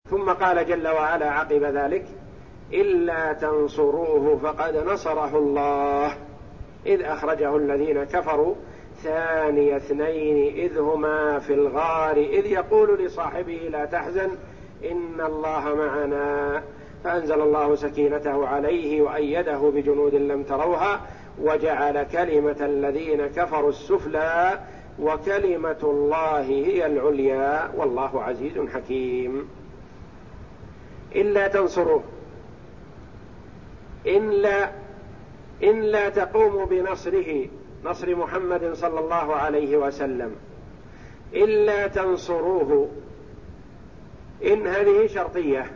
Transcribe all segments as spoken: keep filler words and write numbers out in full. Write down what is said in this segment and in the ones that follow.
ثم قال جل وعلا عقب ذلك: إلا تنصروه فقد نصره الله إذ أخرجه الذين كفروا ثاني اثنين إذ هما في الغار إذ يقول لصاحبه لا تحزن إن الله معنا فأنزل الله سكينته عليه وأيده بجنود لم تروها وجعل كلمة الذين كفروا السفلى وكلمة الله هي العليا والله عزيز حكيم. إلا تنصروه، إن لا, إن لا تقوموا بنصره، نصر محمد صلى الله عليه وسلم، إلا تنصروه، إن هذه شرطية،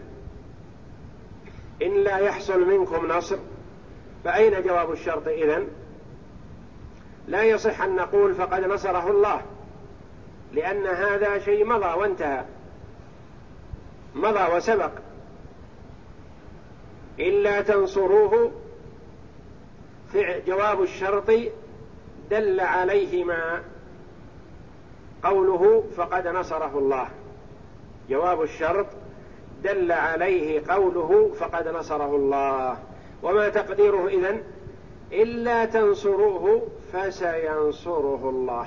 إن لا يحصل منكم نصر فأين جواب الشرط إذن؟ لا يصح أن نقول فقد نصره الله، لأن هذا شيء مضى وانتهى، مضى وسبق. إلا تنصروه جواب الشرط دل عليه ما قوله فقد نصره الله، جواب الشرط دل عليه قوله فقد نصره الله. وما تقديره إذن؟ إلا تنصروه فسينصره الله،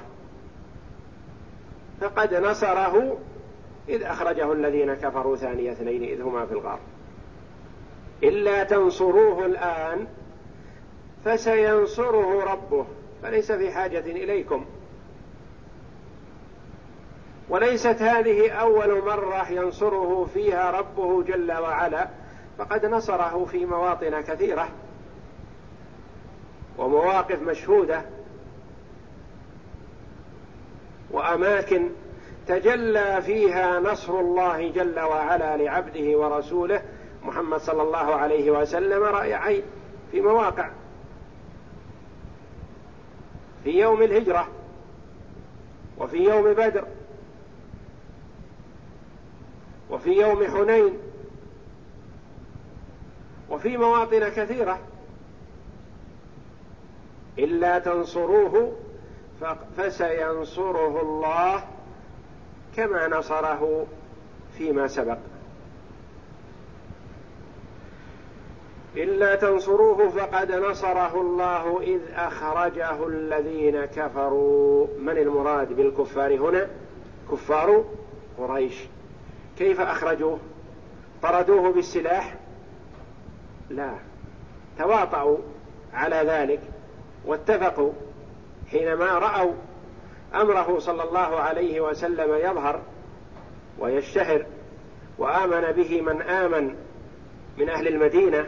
فقد نصره إذ أخرجه الذين كفروا ثاني اثنين إذ هما في الغار. إلا تنصروه الآن فسينصره ربه، فليس في حاجة إليكم. وليست هذه أول مرة ينصره فيها ربه جل وعلا، فقد نصره في مواطن كثيرة ومواقف مشهودة وأماكن تجلى فيها نصر الله جل وعلا لعبده ورسوله محمد صلى الله عليه وسلم رأي عين في مواقع، في يوم الهجرة وفي يوم بدر وفي يوم حنين وفي مواطن كثيرة. إلا تنصروه فسينصره الله كما نصره فيما سبق. إلا تنصروه فقد نصره الله إذ أخرجه الذين كفروا. من المراد بالكفار هنا؟ كفار قريش. كيف أخرجوه؟ طردوه بالسلاح؟ لا، تواطؤوا على ذلك واتفقوا حينما رأوا أمره صلى الله عليه وسلم يظهر ويشتهر وآمن به من آمن من أهل المدينة،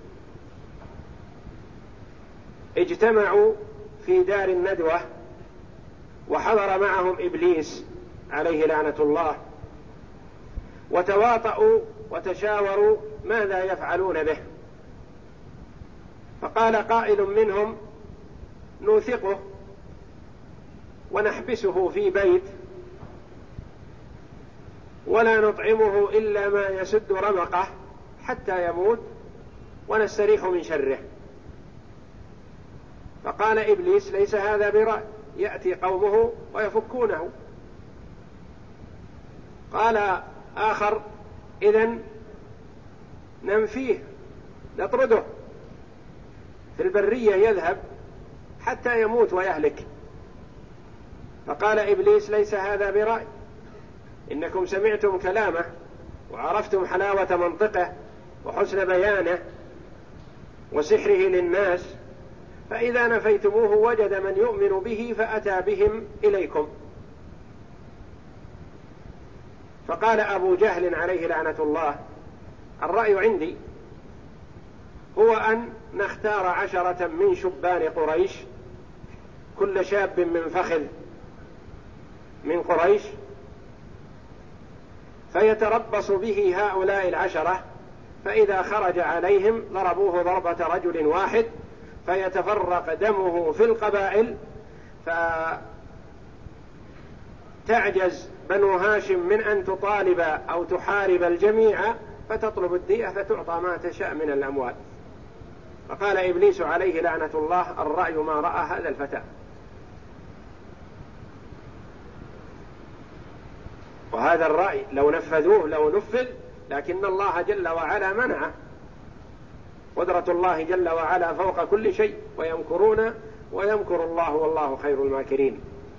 اجتمعوا في دار الندوة وحضر معهم إبليس عليه لعنة الله، وتواطؤوا وتشاوروا ماذا يفعلون به. فقال قائل منهم: نوثقه ونحبسه في بيت ولا نطعمه إلا ما يسد رمقه حتى يموت ونستريح من شره. فقال إبليس: ليس هذا برأي، يأتي قومه ويفكونه. قال آخر: إذن ننفيه، نطرده في البرية يذهب حتى يموت ويهلك. فقال إبليس: ليس هذا برأي، إنكم سمعتم كلامه وعرفتم حلاوة منطقه وحسن بيانه وسحره للناس، فإذا نفيتموه وجد من يؤمن به فأتى بهم إليكم. فقال أبو جهل عليه لعنة الله: الرأي عندي هو أن نختار عشرة من شبان قريش، كل شاب من فخذ من قريش، فيتربص به هؤلاء العشرة، فإذا خرج عليهم ضربوه ضربة رجل واحد فيتفرق دمه في القبائل، فتعجز بنو هاشم من أن تطالب أو تحارب الجميع فتطلب الدية فتعطى ما تشاء من الأموال. فقال إبليس عليه لعنة الله: الرأي ما رأى هذا الفتى. وهذا الرأي لو نفذوه لو نفذ لكن الله جل وعلا منعه. قدرة الله جل وعلا فوق كل شيء، ويمكرون ويمكر الله والله خير الماكرين.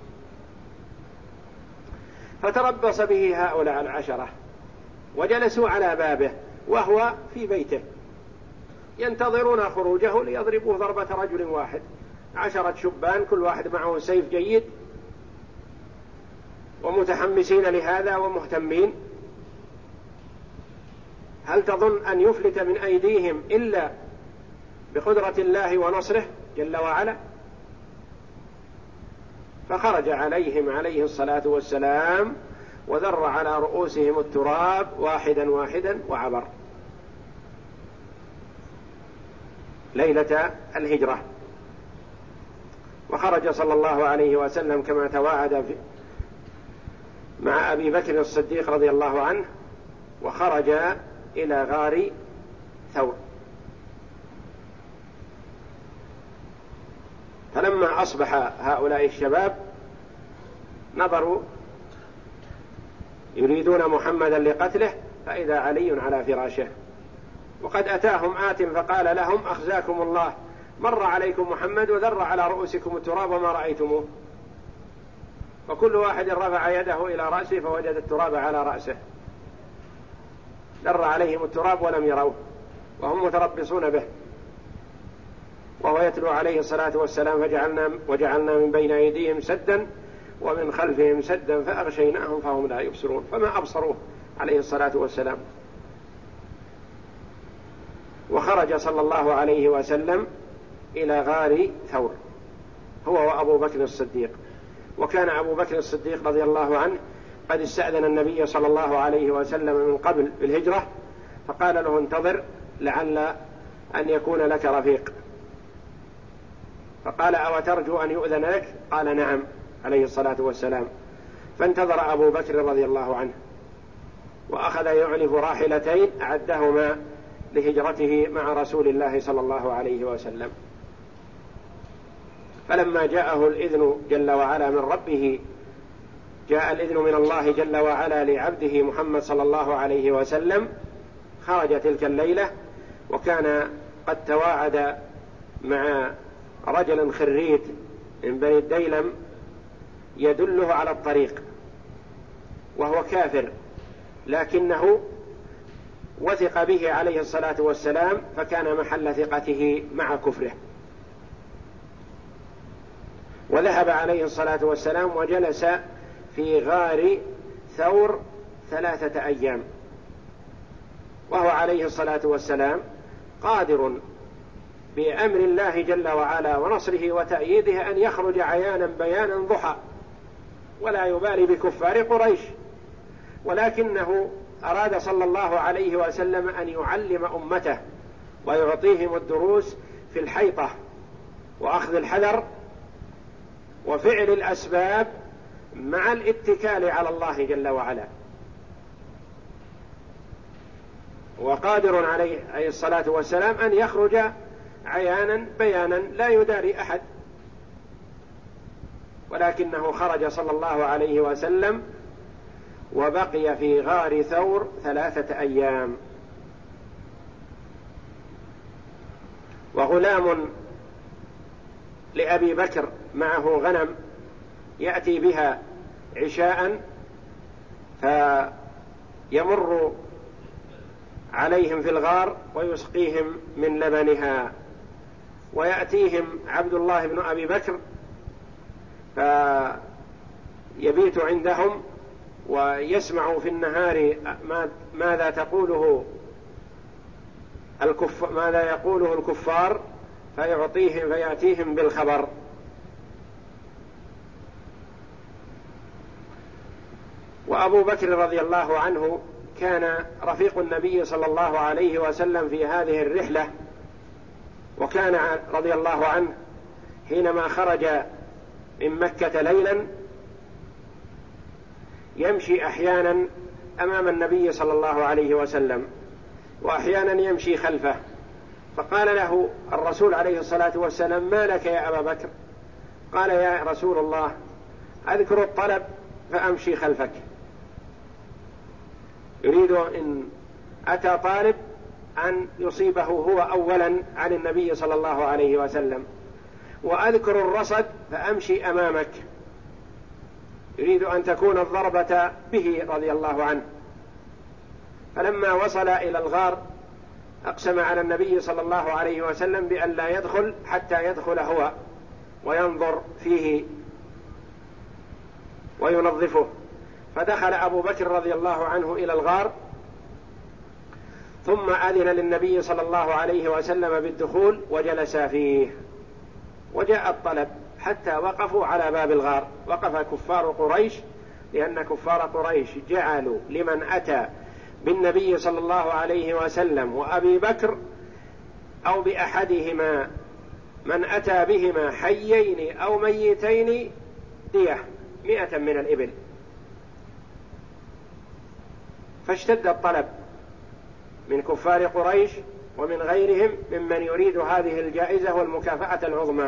فتربص به هؤلاء العشرة وجلسوا على بابه وهو في بيته ينتظرون خروجه ليضربوه ضربة رجل واحد. عشرة شبان كل واحد معه سيف جيد ومتحمسين لهذا ومهتمين. هل تظن أن يفلت من أيديهم إلا بقدرة الله ونصره جل وعلا؟ فخرج عليهم عليه الصلاة والسلام وذر على رؤوسهم التراب واحدا واحدا وعبر ليلة الهجرة. وخرج صلى الله عليه وسلم كما توعد مع أبي بكر الصديق رضي الله عنه، وخرج إلى غار ثور. فلما أصبح هؤلاء الشباب نظروا يريدون محمدا لقتله، فإذا علي على فراشه، وقد أتاهم آت فقال لهم أخزاكم الله، مر عليكم محمد وذر على رؤوسكم التراب وما رأيتموه. وكل واحد رفع يده إلى رأسه فوجد التراب على رأسه، ذر عليهم التراب ولم يروه وهم متربصون به، وهو يتلو عليه الصلاة والسلام فجعلنا وجعلنا من بين أيديهم سدا ومن خلفهم سدا فأغشيناهم فهم لا يبصرون، فما أبصروه عليه الصلاة والسلام. وخرج صلى الله عليه وسلم إلى غار ثور هو وأبو بكر الصديق. وكان أبو بكر الصديق رضي الله عنه قد استأذن النبي صلى الله عليه وسلم من قبل بالهجرة، فقال له انتظر لعل أن يكون لك رفيق. فقال أو ترجو أن يؤذن لك؟ قال نعم عليه الصلاة والسلام. فانتظر أبو بكر رضي الله عنه وأخذ يعنف راحلتين أعدهما لهجرته مع رسول الله صلى الله عليه وسلم. فلما جاءه الإذن جل وعلا من ربه، جاء الإذن من الله جل وعلا لعبده محمد صلى الله عليه وسلم، خرج تلك الليلة. وكان قد تواعد مع رجل خريت من بني الديلم يدله على الطريق، وهو كافر لكنه وثق به عليه الصلاة والسلام، فكان محل ثقته مع كفره. وذهب عليه الصلاة والسلام وجلس في غار ثور ثلاثة أيام، وهو عليه الصلاة والسلام قادر بأمر الله جل وعلا ونصره وتأييده أن يخرج عيانا بيانا ضحى ولا يبالي بكفار قريش، ولكنه أراد صلى الله عليه وسلم أن يعلم أمته ويعطيهم الدروس في الحيطة وأخذ الحذر وفعل الأسباب مع الاتكال على الله جل وعلا. وقادر عليه الصلاة والسلام أن يخرج عيانا بيانا لا يداري أحد، ولكنه خرج صلى الله عليه وسلم وبقي في غار ثور ثلاثة أيام. وغلام لأبي بكر معه غنم يأتي بها عشاء فيمر عليهم في الغار ويسقيهم من لبنها، ويأتيهم عبد الله بن أبي بكر فيبيت عندهم ويسمع في النهار ماذا تقوله الكف ماذا يقوله الكفار فيعطيهم فيأتيهم بالخبر. وأبو بكر رضي الله عنه كان رفيق النبي صلى الله عليه وسلم في هذه الرحلة، وكان رضي الله عنه حينما خرج من مكة ليلا يمشي أحيانا أمام النبي صلى الله عليه وسلم وأحيانا يمشي خلفه، فقال له الرسول عليه الصلاة والسلام ما لك يا أبا بكر؟ قال يا رسول الله أذكر الطلب فأمشي خلفك، يريد إن أتى طالب أن يصيبه هو أولا عن النبي صلى الله عليه وسلم، وأذكر الرصد فأمشي أمامك، يريد أن تكون الضربة به رضي الله عنه. فلما وصل إلى الغار أقسم على النبي صلى الله عليه وسلم بأن لا يدخل حتى يدخل هو وينظر فيه وينظفه. فدخل أبو بكر رضي الله عنه إلى الغار، ثم أذن للنبي صلى الله عليه وسلم بالدخول وجلس فيه. وجاء الطلب حتى وقفوا على باب الغار، وقف كفار قريش، لأن كفار قريش جعلوا لمن أتى بالنبي صلى الله عليه وسلم وأبي بكر أو بأحدهما من أتى بهما حيين أو ميتين دية مئة من الإبل. فاشتد الطلب من كفار قريش ومن غيرهم ممن يريد هذه الجائزة والمكافأة العظمى،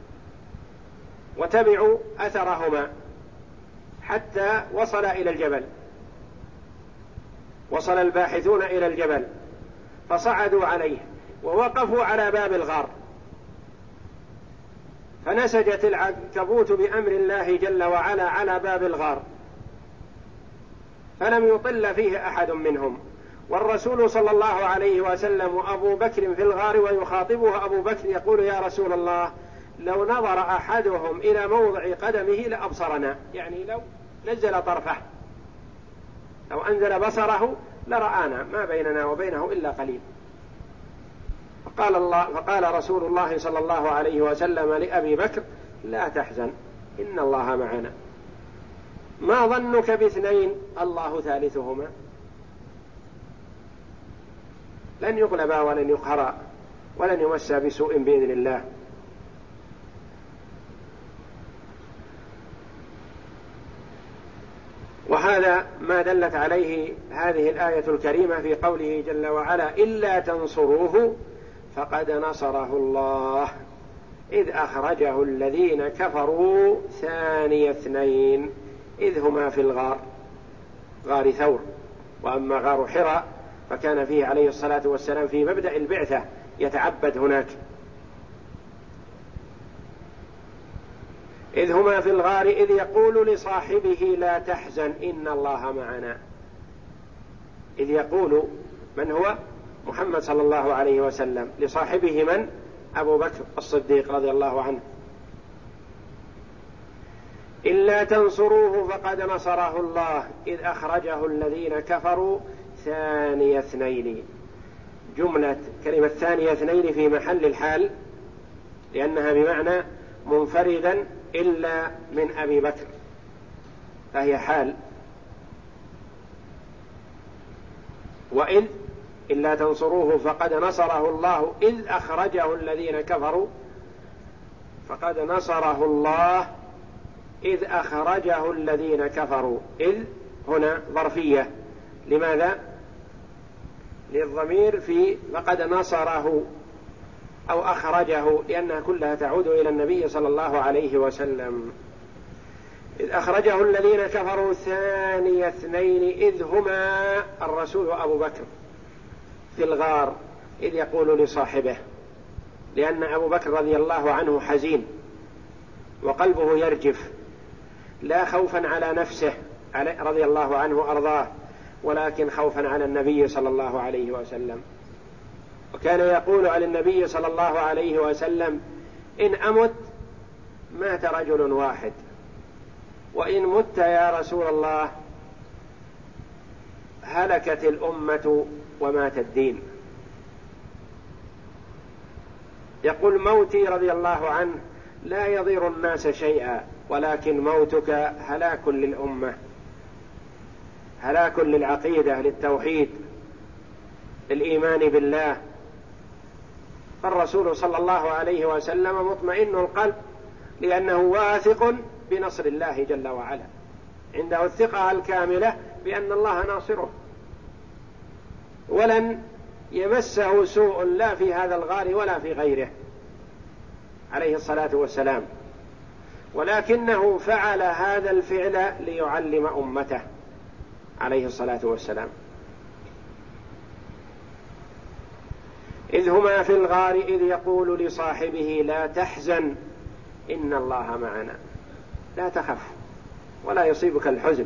وتبعوا أثرهما حتى وصل إلى الجبل. وصل الباحثون إلى الجبل فصعدوا عليه ووقفوا على باب الغار، فنسجت العنكبوت بأمر الله جل وعلا على باب الغار، فلم يطل فيه أحد منهم. والرسول صلى الله عليه وسلم وأبو بكر في الغار، ويخاطبه أبو بكر يقول: يا رسول الله، لو نظر أحدهم إلى موضع قدمه لأبصرنا، يعني لو نزل طرفه، لو أنزل بصره لرآنا، ما بيننا وبينه إلا قليل. فقال, الله فقال رسول الله صلى الله عليه وسلم لأبي بكر: لا تحزن، إن الله معنا. ما ظنك باثنين الله ثالثهما؟ لن يغلبا ولن يقهرا ولن يمسا بسوء بإذن الله. وهذا ما دلت عليه هذه الآية الكريمة في قوله جل وعلا: إلا تنصروه فقد نصره الله إذ أخرجه الذين كفروا ثاني اثنين إذ هما في الغار، غار ثور. وأما غار حراء فكان فيه عليه الصلاة والسلام في مبدأ البعثة يتعبد هناك. إذ هما في الغار إذ يقول لصاحبه لا تحزن إن الله معنا. إذ يقول من هو؟ محمد صلى الله عليه وسلم لصاحبه من؟ أبو بكر الصديق رضي الله عنه. إلا تنصروه فقد نصره الله إذ أخرجه الذين كفروا ثاني اثنين. جملة كلمة ثاني اثنين في محل الحال، لأنها بمعنى منفردا إلا من أبي بكر، فهي حال. وإذ إلا تنصروه فقد نصره الله إذ أخرجه الذين كفروا، فقد نصره الله إذ أخرجه الذين كفروا. إذ هنا ظرفية، لماذا؟ للضمير في فقد نصره أو أخرجه، لأنها كلها تعود إلى النبي صلى الله عليه وسلم. إذ أخرجه الذين كفروا ثاني اثنين إذ هما الرسول وأبو بكر في الغار، إذ يقول لصاحبه، لأن أبو بكر رضي الله عنه حزين وقلبه يرجف، لا خوفا على نفسه رضي الله عنه أرضاه، ولكن خوفا على النبي صلى الله عليه وسلم. وكان يقول على النبي صلى الله عليه وسلم: إن أمت مات رجل واحد، وإن مت يا رسول الله هلكت الأمة ومات الدين. يقول: موتي رضي الله عنه لا يضير الناس شيئا، ولكن موتك هلاك للأمة، هلاك للعقيدة، للتوحيد، للإيمان بالله. فالرسول صلى الله عليه وسلم مطمئن القلب، لأنه واثق بنصر الله جل وعلا، عنده الثقة الكاملة بأن الله ناصره، ولن يمسه سوء لا في هذا الغار ولا في غيره عليه الصلاة والسلام، ولكنه فعل هذا الفعل ليعلم أمته عليه الصلاة والسلام. إذ هما في الغار إذ يقول لصاحبه لا تحزن إن الله معنا، لا تخف ولا يصيبك الحزن،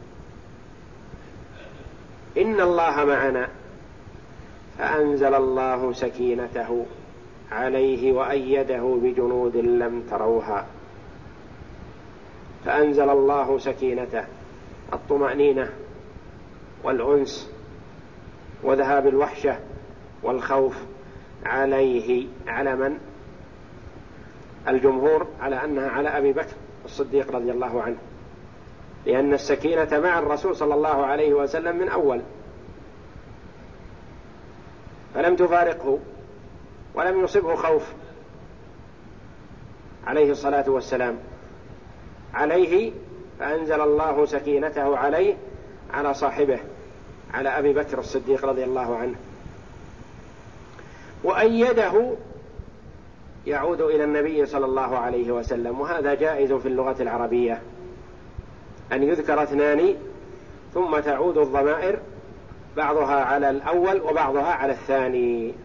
إن الله معنا. فأنزل الله سكينته عليه وأيده بجنود لم تروها. فأنزل الله سكينته، الطمأنينة والأنس وذهاب الوحشة والخوف، عليه. على من؟ الجمهور على أنها على أبي بكر الصديق رضي الله عنه، لأن السكينة مع الرسول صلى الله عليه وسلم من أول، فلم تفارقه ولم يصبه خوف عليه الصلاة والسلام. عليه فأنزل الله سكينته عليه على صاحبه على أبي بكر الصديق رضي الله عنه. وأيده يعود إلى النبي صلى الله عليه وسلم، وهذا جائز في اللغة العربية أن يذكر اثنان ثم تعود الضمائر بعضها على الأول وبعضها على الثاني.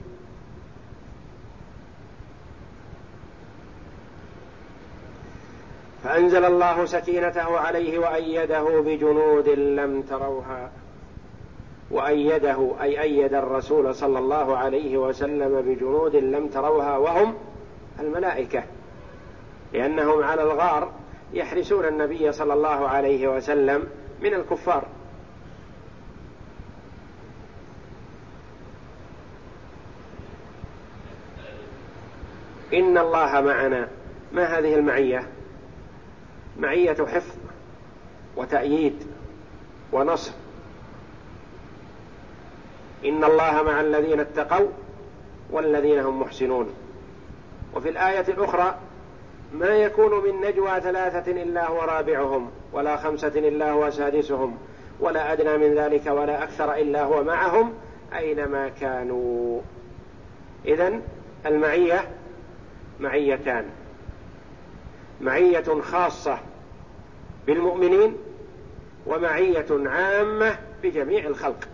فأنزل الله سكينته عليه وأيده بجنود لم تروها. وأيده أي أيد الرسول صلى الله عليه وسلم بجنود لم تروها، وهم الملائكة، لأنهم على الغار يحرسون النبي صلى الله عليه وسلم من الكفار. إن الله معنا، ما هذه المعية؟ معية حفظ وتأييد ونصر. إن الله مع الذين اتقوا والذين هم محسنون. وفي الآية الأخرى ما يكون من نجوى ثلاثة إلا هو رابعهم ولا خمسة إلا هو سادسهم ولا أدنى من ذلك ولا أكثر إلا هو معهم أينما كانوا. إذن المعية معيتان، معية خاصة بالمؤمنين ومعية عامة بجميع الخلق.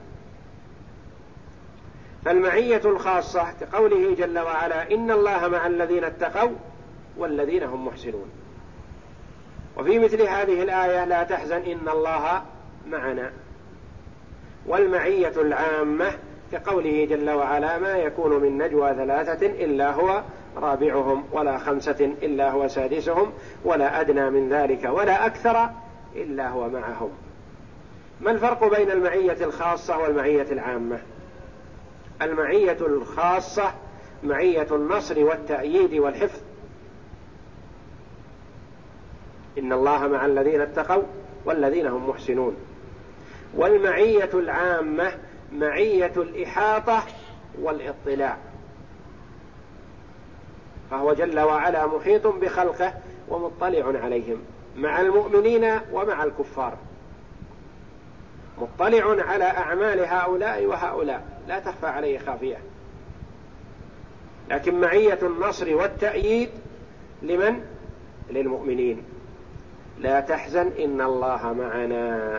فالمعية الخاصة كقوله جل وعلا إن الله مع الذين اتقوا والذين هم محسنون. وفي مثل هذه الآية لا تحزن إن الله معنا. والمعية العامة كقوله جل وعلا ما يكون من نجوى ثلاثة إلا هو رابعهم ولا خمسة إلا هو سادسهم ولا أدنى من ذلك ولا أكثر إلا هو معهم. ما الفرق بين المعية الخاصة والمعية العامة؟ المعية الخاصة معية النصر والتأييد والحفظ، إن الله مع الذين اتقوا والذين هم محسنون. والمعية العامة معية الإحاطة والاطلاع، فهو جل وعلا محيط بخلقه ومطلع عليهم مع المؤمنين ومع الكفار، مطلع على أعمال هؤلاء وهؤلاء لا تخفى عليه خافية. لكن معية النصر والتأييد لمن؟ للمؤمنين. لا تحزن إن الله معنا.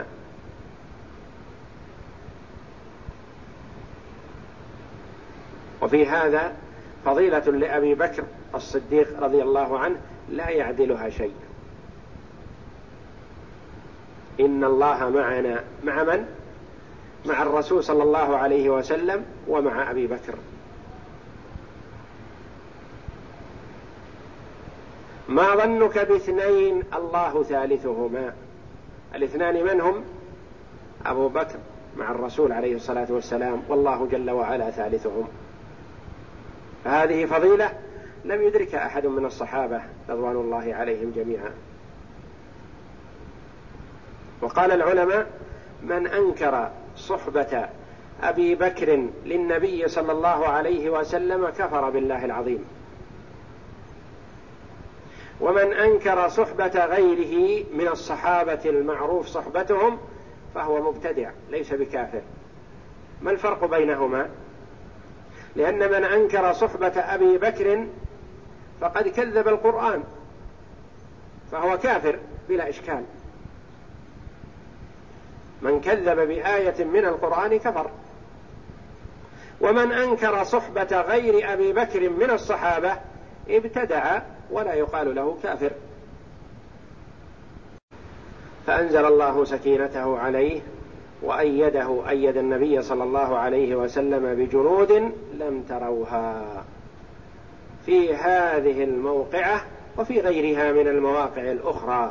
وفي هذا فضيلة لأبي بكر الصديق رضي الله عنه لا يعدلها شيء. إن الله معنا، مع من؟ مع الرسول صلى الله عليه وسلم ومع أبي بكر. ما ظنك باثنين الله ثالثهما؟ الاثنان من هم؟ أبو بكر مع الرسول عليه الصلاة والسلام والله جل وعلا ثالثهم. هذه فضيلة لم يدركها أحد من الصحابة رضوان الله عليهم جميعا. وقال العلماء من أنكر صحبة أبي بكر للنبي صلى الله عليه وسلم كفر بالله العظيم، ومن أنكر صحبة غيره من الصحابة المعروف صحبتهم فهو مبتدع ليس بكافر. ما الفرق بينهما؟ لأن من أنكر صحبة أبي بكر فقد كذب القرآن فهو كافر بلا إشكال، من كذب بآية من القرآن كفر. ومن أنكر صحبة غير أبي بكر من الصحابة ابتدع ولا يقال له كافر. فأنزل الله سكينته عليه وأيده، أيد النبي صلى الله عليه وسلم بجنود لم تروها في هذه الموقعة وفي غيرها من المواقع الأخرى.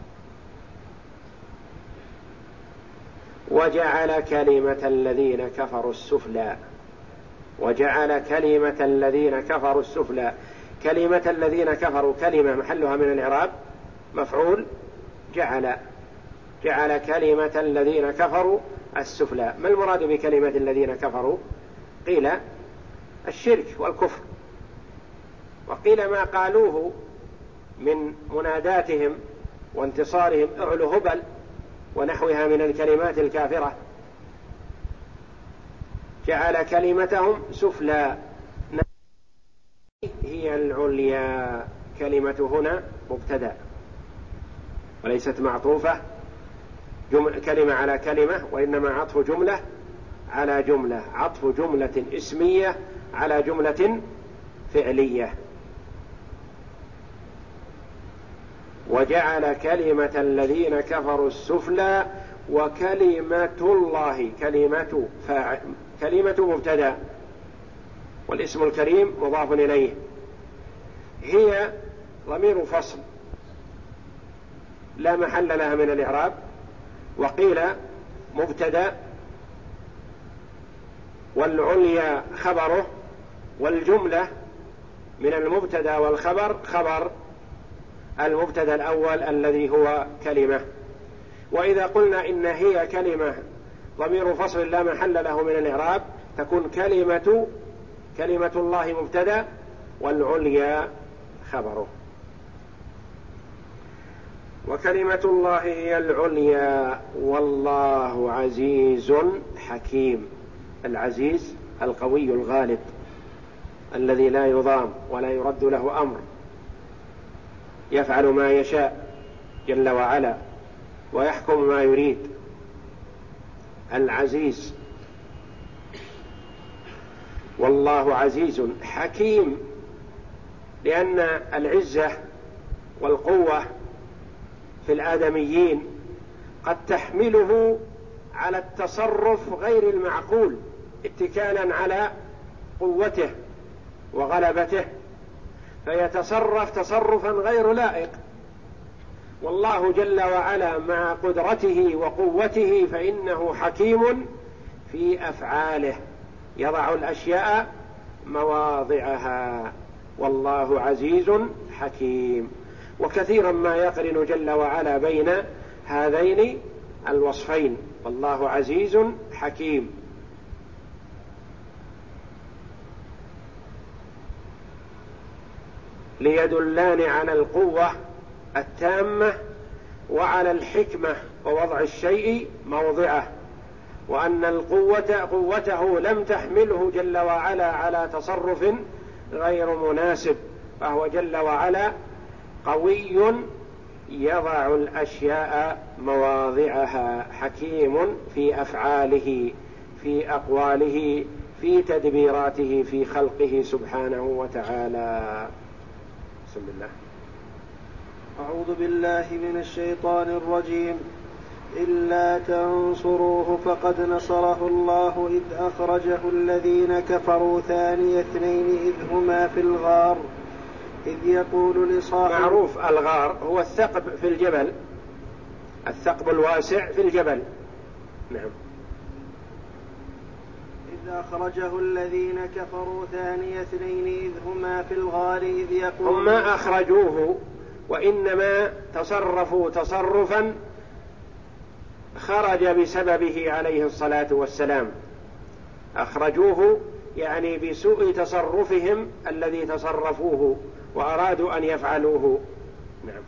وجعل كلمة الذين كفروا السفلى، وجعل كلمة الذين كفروا السفلى. كلمة الذين كفروا كلمة محلها من الإعراب مفعول جعل، جعل كلمة الذين كفروا السفلى. ما المراد بكلمة الذين كفروا؟ قيل الشرك والكفر، وقيل ما قالوه من مناداتهم وانتصارهم اعلو هبل ونحوها من الكلمات الكافرة. جعل كلمتهم سفلى هي العليا. كلمة هنا مبتدأ وليست معطوفة كلمة على كلمة، وإنما عطف جملة على جملة، عطف جملة اسمية على جملة فعلية. وجعل كلمة الذين كفروا السفلى وكلمة الله. كلمة فاعل، كلمة مبتدأ والاسم الكريم مضاف إليه، هي ضمير فصل لا محل لها من الإعراب، وقيل مبتدأ والعليا خبره، والجملة من المبتدأ والخبر خبر المبتدأ الأول الذي هو كلمة. وإذا قلنا إن هي كلمة ضمير فصل لا محل له من الإعراب تكون كلمة كلمة الله مبتدأ والعليا خبره. وكلمة الله هي العليا والله عزيز حكيم. العزيز القوي الغالب الذي لا يضام ولا يرد له أمر، يفعل ما يشاء جل وعلا ويحكم ما يريد. العزيز. والله عزيز حكيم، لأن العزة والقوة في الآدميين قد تحمله على التصرف غير المعقول اتكالا على قوته وغلبته، فيتصرف تصرفا غير لائق. والله جل وعلا مع قدرته وقوته فإنه حكيم في أفعاله، يضع الأشياء مواضعها. والله عزيز حكيم. وكثيرا ما يقرن جل وعلا بين هذين الوصفين، والله عزيز حكيم. ليدلان على القوة التامة وعلى الحكمة ووضع الشيء موضعه، وأن القوة قوته لم تحمله جل وعلا على تصرف غير مناسب، فهو جل وعلا قوي يضع الأشياء مواضعها، حكيم في أفعاله في أقواله في تدبيراته في خلقه سبحانه وتعالى. بسم الله. أعوذ بالله من الشيطان الرجيم. إلا تنصروه فقد نصره الله إذ أخرجه الذين كفروا ثاني اثنين إذ هما في الغار إذ يقول لصاحبه. معروف الغار هو الثقب في الجبل، الثقب الواسع في الجبل. نعم. إذ أخرجه الذين كفروا ثاني اثنين إذ هما في الغار إذ يقول. هم ما أخرجوه وإنما تصرفوا تصرفا خرج بسببه عليه الصلاة والسلام. أخرجوه يعني بسوء تصرفهم الذي تصرفوه وأرادوا أن يفعلوه. نعم.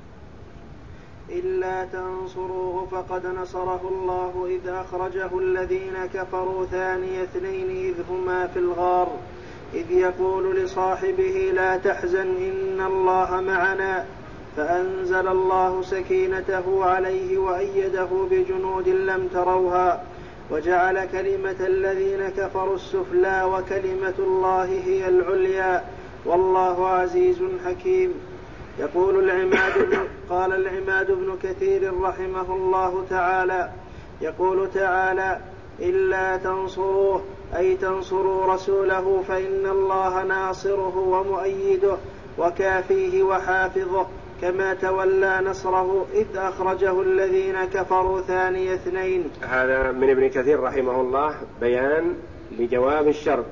إلا تنصروه فقد نصره الله إذ أخرجه الذين كفروا ثاني اثنين إذ هما في الغار إذ يقول لصاحبه لا تحزن إن الله معنا فأنزل الله سكينته عليه وأيده بجنود لم تروها وجعل كلمة الذين كفروا السفلى وكلمة الله هي العليا والله عزيز حكيم. يقول العماد بن قال العماد بن كثير رحمه الله تعالى يقول تعالى إلا تنصروه أي تنصروا رسوله فإن الله ناصره ومؤيده وكافيه وحافظه كما تولى نصره إذ أخرجه الذين كفروا ثاني اثنين. هذا من ابن كثير رحمه الله بيان لجواب الشرط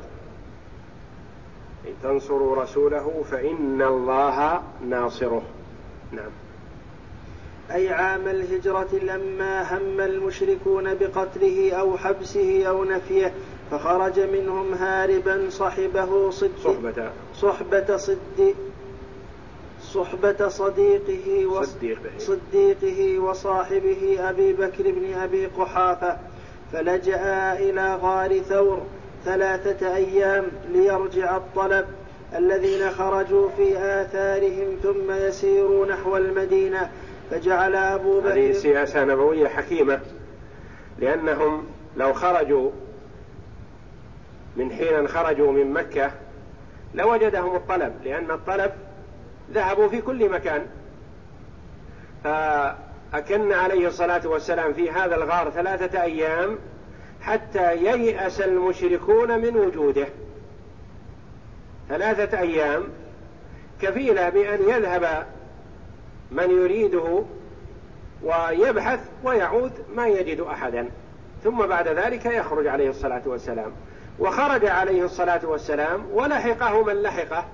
إن تنصروا رسوله فإن الله ناصره. نعم. أي عام الهجرة لما هم المشركون بقتله أو حبسه أو نفيه فخرج منهم هاربا صحبه صد صحبة صحبة صد صحبة صديقه صديقه, صديقه وصاحبه أبي بكر بن أبي قحافة فلجأ إلى غار ثور ثلاثة أيام ليرجع الطلب الذين خرجوا في آثارهم ثم يسيروا نحو المدينة. فجعل أبو بكر هذه سياسة نبوية حكيمة لأنهم لو خرجوا من حين خرجوا من مكة لوجدهم الطلب لأن الطلب ذهبوا في كل مكان. فأكن عليه الصلاة والسلام في هذا الغار ثلاثة أيام حتى ييأس المشركون من وجوده. ثلاثة أيام كفيلة بأن يذهب من يريده ويبحث ويعود ما يجد أحدا ثم بعد ذلك يخرج عليه الصلاة والسلام. وخرج عليه الصلاة والسلام ولحقه من لحقه.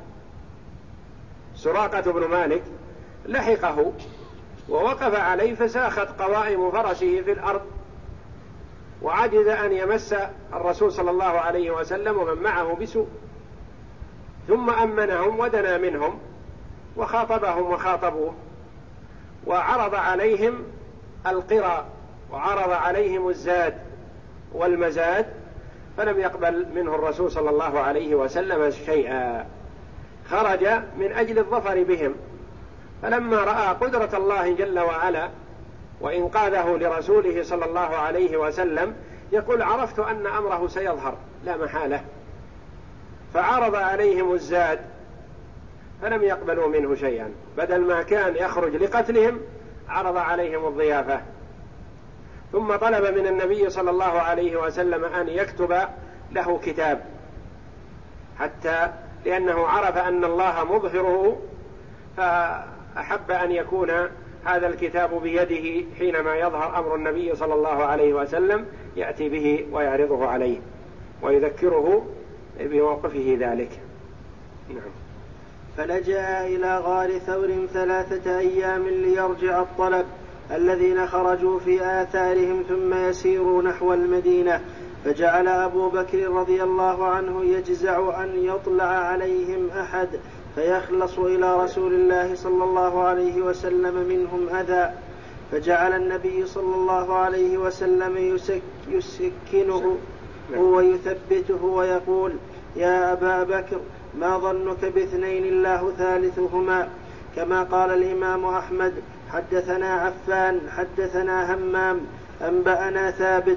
سراقة بن مالك لحقه ووقف عليه فساخت قوائم فرسه في الأرض وعجز أن يمس الرسول صلى الله عليه وسلم ومن معه بسوء. ثم أمنهم ودنا منهم وخاطبهم وخاطبوه وعرض عليهم القرى وعرض عليهم الزاد والمزاد فلم يقبل منه الرسول صلى الله عليه وسلم شيئا. خرج من أجل الظفر بهم. فلما رأى قدرة الله جل وعلا وإنقاذه لرسوله صلى الله عليه وسلم يقول عرفت أن أمره سيظهر لا محالة. فعرض عليهم الزاد فلم يقبلوا منه شيئا. بدل ما كان يخرج لقتلهم عرض عليهم الضيافة. ثم طلب من النبي صلى الله عليه وسلم أن يكتب له كتاب حتى لأنه عرف أن الله مظهره فأحب أن يكون هذا الكتاب بيده حينما يظهر أمر النبي صلى الله عليه وسلم يأتي به ويعرضه عليه ويذكره بموقفه ذلك. نعم. فلجأ إلى غار ثور ثلاثة أيام ليرجع الطلب الذين خرجوا في آثارهم ثم يسيروا نحو المدينة. فجعل أبو بكر رضي الله عنه يجزع أن يطلع عليهم أحد فيخلص إلى رسول الله صلى الله عليه وسلم منهم أذى. فجعل النبي صلى الله عليه وسلم يسك يسكنه ويثبته ويقول يا أبا بكر ما ظنك باثنين الله ثالثهما. كما قال الإمام أحمد حدثنا عفان حدثنا همام أنبأنا ثابت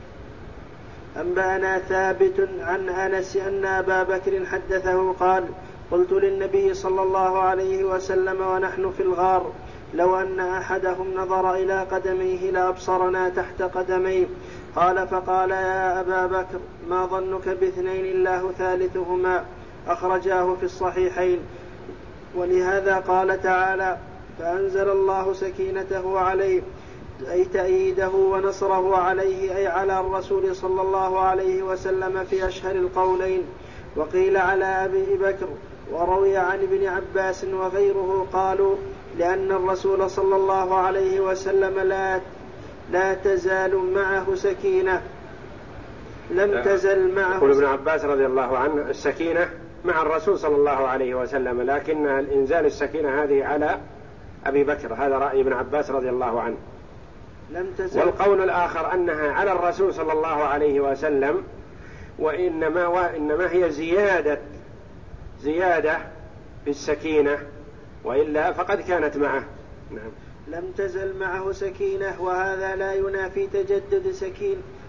أنبأنا ثابت عن أنس أن أبا بكر حدثه قال قلت للنبي صلى الله عليه وسلم ونحن في الغار لو أن أحدهم نظر إلى قدميه لأبصرنا تحت قدميه. قال فقال يا أبا بكر ما ظنك باثنين الله ثالثهما. أخرجاه في الصحيحين. ولهذا قال تعالى فأنزل الله سكينته عليه أي تأييده ونصره عليه أي على الرسول صلى الله عليه وسلم في أشهر القولين. وقيل على أبي بكر وروي عن ابن عباس وغيره قالوا لأن الرسول صلى الله عليه وسلم لا لا تزال معه سكينة لم تزل معه. يقول ابن عباس رضي الله عنه السكينة مع الرسول صلى الله عليه وسلم لكن الإنزال السكينة هذه على أبي بكر. هذا رأي ابن عباس رضي الله عنه. لم تزل. والقول الآخر أنها على الرسول صلى الله عليه وسلم وإنما, وإنما هي زيادة زيادة في السكينة وإلا فقد كانت معه. نعم. لم تزل معه سكينة وهذا لا ينافي تجدد سكين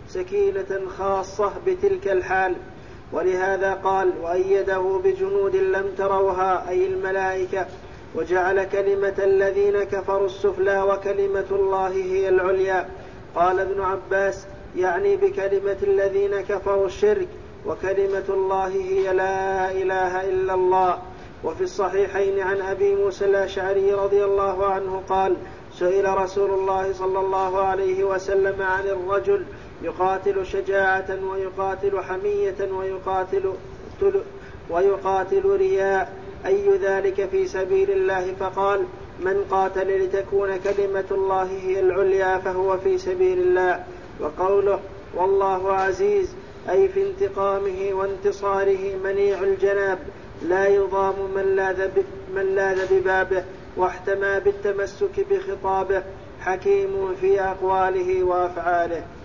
سكينة خاصة بتلك الحال. ولهذا قال: وأيده بجنود لم تروها، أي الملائكة، وجعل كلمة الذين كفروا السفلى وكلمة الله هي العليا. قال ابن عباس: يعني بكلمة الذين كفروا الشرك، وكلمة الله هي لا إله إلا الله. وفي الصحيحين عن أبي موسى الأشعري رضي الله عنه قال: سئل رسول الله صلى الله عليه وسلم عن الرجل يقاتل شجاعة ويقاتل حمية ويقاتل, ويقاتل رياء، أي ذلك في سبيل الله؟ فقال: من قاتل لتكون كلمة الله هي العليا فهو في سبيل الله. وقوله والله عزيز، أي في انتقامه وانتصاره منيع الجناب، لا يضام من لاذ, من لاذ ببابه، واحتمى بالتمسك بخطابه، حكيم في أقواله وأفعاله.